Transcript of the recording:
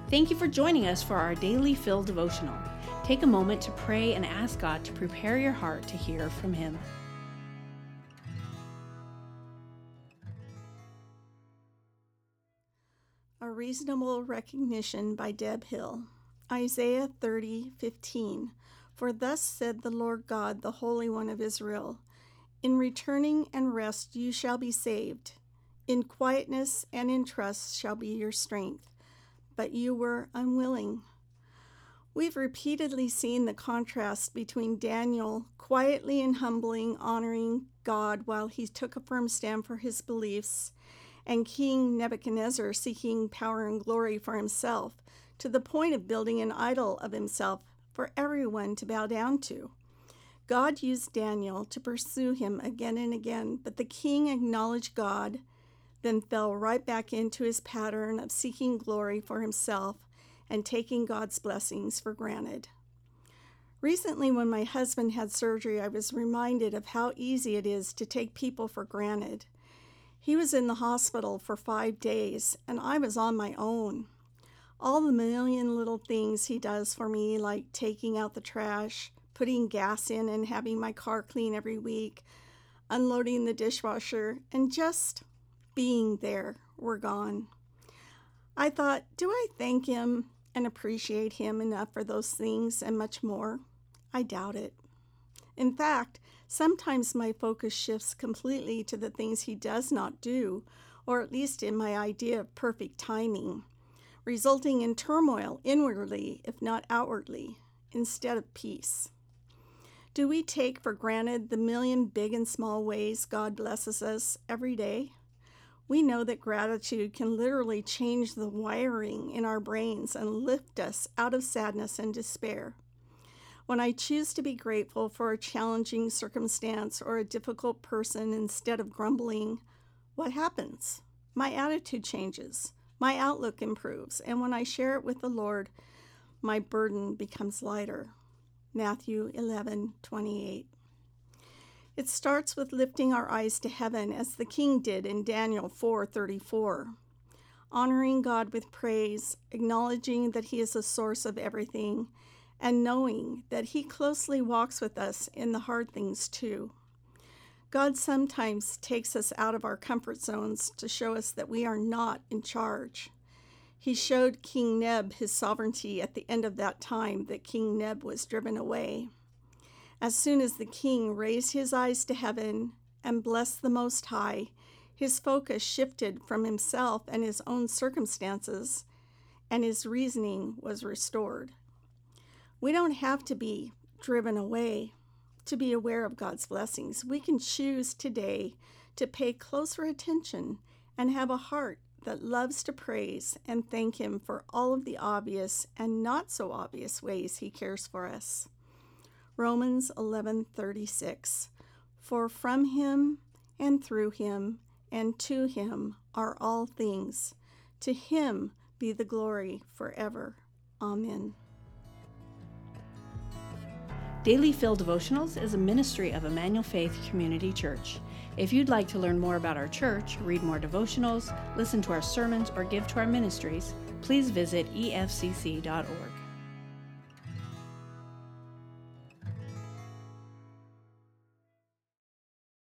Thank you for joining us for our Daily Fill devotional. Take a moment to pray and ask God to prepare your heart to hear from Him. A Reasonable Recognition by Deb Hill. Isaiah 30:15. For thus said the Lord God, the Holy One of Israel, in returning and rest you shall be saved. In quietness and in trust shall be your strength. But you were unwilling. We've repeatedly seen the contrast between Daniel quietly and humbling honoring God while he took a firm stand for his beliefs, and King Nebuchadnezzar seeking power and glory for himself, to the point of building an idol of himself for everyone to bow down to. God used Daniel to pursue him again and again, but the king acknowledged God, then fell right back into his pattern of seeking glory for himself and taking God's blessings for granted. Recently, when my husband had surgery, I was reminded of how easy it is to take people for granted. He was in the hospital for 5 days, and I was on my own. All the million little things he does for me, like taking out the trash, putting gas in and having my car clean every week, unloading the dishwasher, and just being there, were gone. I thought, do I thank him and appreciate him enough for those things and much more? I doubt it. In fact, sometimes my focus shifts completely to the things he does not do, or at least in my idea of perfect timing, resulting in turmoil inwardly, if not outwardly, instead of peace. Do we take for granted the million big and small ways God blesses us every day? We know that gratitude can literally change the wiring in our brains and lift us out of sadness and despair. When I choose to be grateful for a challenging circumstance or a difficult person instead of grumbling, what happens? My attitude changes, my outlook improves, and when I share it with the Lord, my burden becomes lighter. Matthew 11:28. It starts with lifting our eyes to heaven, as the king did in Daniel 4:34. Honoring God with praise, acknowledging that He is the source of everything, and knowing that He closely walks with us in the hard things too. God sometimes takes us out of our comfort zones to show us that we are not in charge. He showed King Neb his sovereignty at the end of that time that King Neb was driven away. As soon as the king raised his eyes to heaven and blessed the Most High, his focus shifted from himself and his own circumstances, and his reasoning was restored. We don't have to be driven away to be aware of God's blessings. We can choose today to pay closer attention and have a heart that loves to praise and thank Him for all of the obvious and not so obvious ways He cares for us. Romans 11:36. For from Him and through Him and to Him are all things. To Him be the glory forever. Amen. Daily Fill Devotionals is a ministry of Emmanuel Faith Community Church. If you'd like to learn more about our church, read more devotionals, listen to our sermons, or give to our ministries, please visit efcc.org.